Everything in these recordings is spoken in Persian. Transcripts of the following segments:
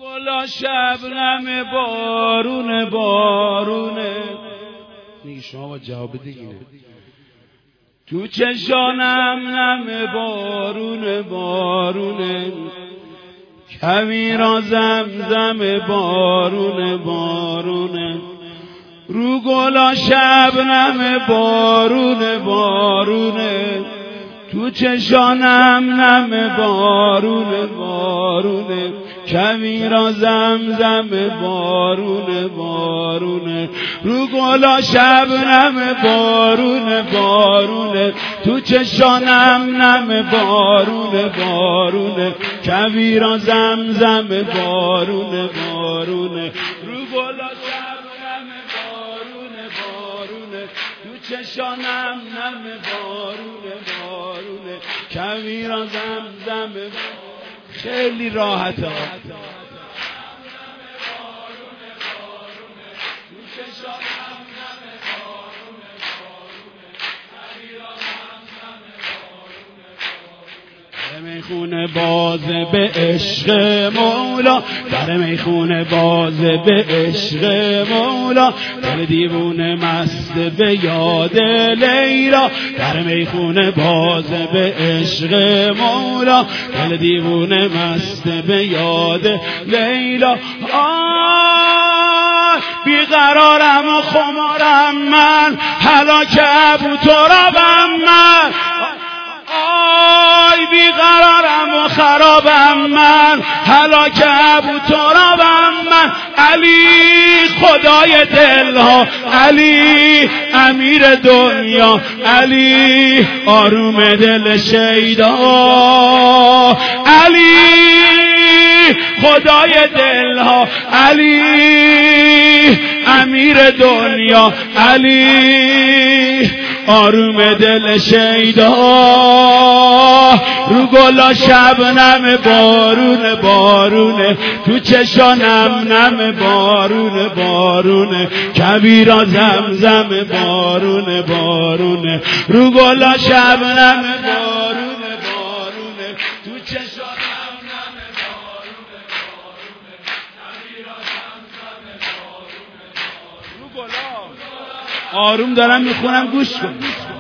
گلا شبنم بارونه بارونه. میگه شما با جواب دیگه تو چشانم نم بارونه بارونه. کویرا زمزم بارونه بارونه. رو گلا شبنم بارونه بارونه. تو چشانم نم بارونه بارونه. کویرا زمزم بارونه بارونه. رو گلا شبنم بارونه بارونه. تو چشانم نم بارونه بارونه. کویرا زمزم بارونه بارونه. رو گلا شبنم بارونه بارونه. تو چشانم نم بارونه بارونه. کویرا زمزم خیلی راحته. میخونه بازه به عشق مولا. در میخونه بازه به عشق مولا. دل دیوونه مست به یاد لیلا. در میخونه بازه به عشق مولا. دل دیوونه مست به یاد لیلا. بیقرارم و خمارم من. هلاک ابوترابم من. آی بیقرارم و خرابم من. هلاک ابوترابم من. علی خدای دلها. علی امیر دنیا. علی آروم دل شیدا. علی خدای دلها. علی امیر دنیا. علی آروم دل شیدا. رو گلا شبنم بارونه بارونه. تو چشانم نم بارونه بارونه. کویرا زمزم بارونه بارونه. رو گلا شبنم بارونه بارونه. تو چشانم نم بارونه بارونه. کویرا زمزم بارونه بارونه. رو گلا آروم دارم میخونم گوش کن.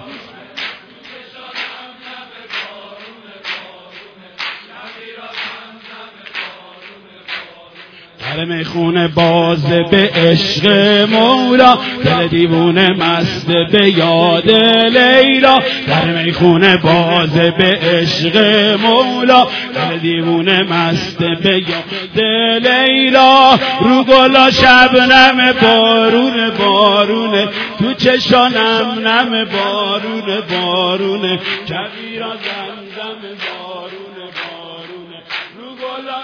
در میخونه باز به عشق مولا. دل دیوونه مست به یاد لیلا. در میخونه باز به عشق مولا. دل دیوونه مست به یاد لیلا. رو گلا شبنم بارونه بارونه. تو چشانم نم بارونه بارونه. کویرا زمزم بارونه بارونه. رو گلا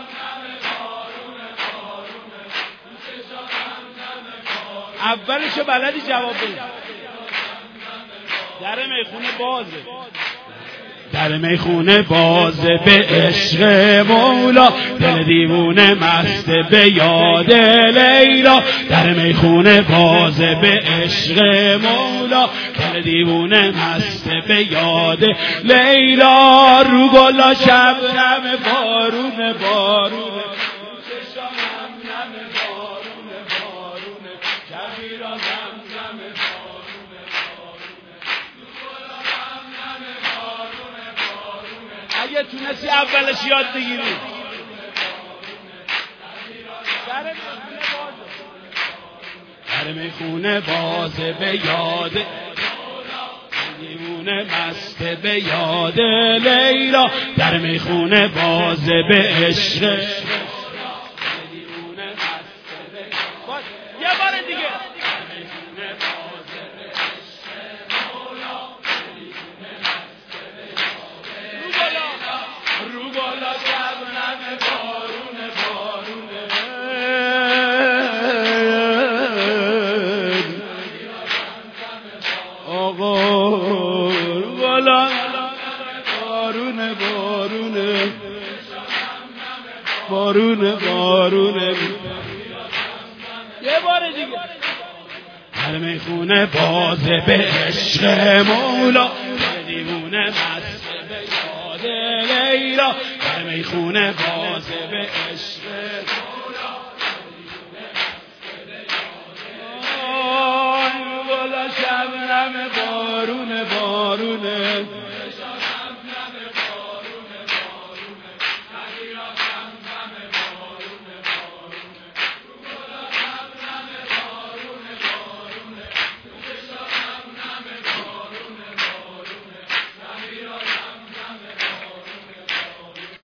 اولشو بلدی جواب بدی. در میخونه بازه. در میخونه بازه به عشق مولا. دل دیوونه مست به یاد لیلا. در میخونه بازه به عشق مولا. دل دیوونه مست به یاد لیلا. رو گلا شبنم بارونه بارونه. اگه تونستی اولش یاد بگیری. در میخونه بازه به یاد دیوونه مست به یاد لیلا. در میخونه بازه به عشق دیوونه مست به یه بار دیگه. بارونه بارونه. یه بار دیگه. در میخونه بازه به عشق مولا. دیوونه مست به یاد لیلا. در میخونه باز به عشق شبنم بارونه